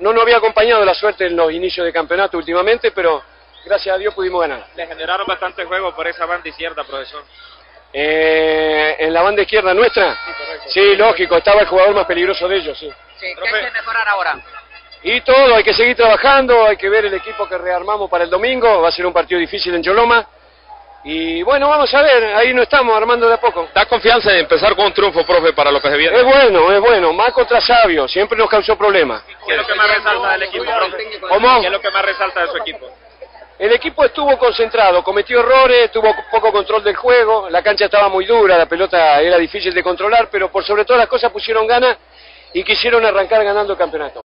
no nos había acompañado la suerte en los inicios de campeonato últimamente, pero gracias a Dios pudimos ganar. Le generaron bastante juego por esa banda izquierda, profesor. En la banda izquierda nuestra, Sí, correcto. sí, lógico, estaba el jugador más peligroso de ellos, sí. Sí, ¿qué hay que mejorar ahora? Y todo, hay que seguir trabajando, hay que ver el equipo que rearmamos para el domingo, va a ser un partido difícil en Choloma. Y bueno, vamos a ver, ahí no estamos armando de a poco. ¿Da confianza de empezar con un triunfo, profe, para lo que se viene? Es bueno, más contra Sabio, siempre nos causó problemas. ¿Qué es lo que más resalta del equipo, profe? ¿Cómo? ¿Qué es lo que más resalta de su equipo? El equipo estuvo concentrado, cometió errores, tuvo poco control del juego, la cancha estaba muy dura, la pelota era difícil de controlar, pero por sobre todas las cosas pusieron ganas y quisieron arrancar ganando el campeonato.